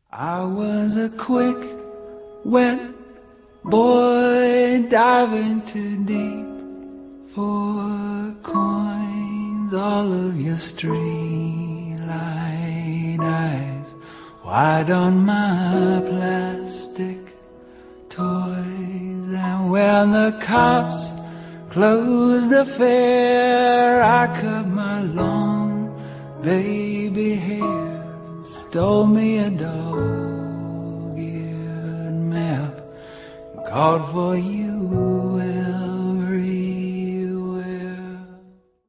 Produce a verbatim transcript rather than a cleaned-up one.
I was a quick, wet boy diving too deep for coins. All of your streetlight eyes wide on my plastic toys. And when the cops closed the fair, I cut my long baby hair, stole me a dog-eared map, called for you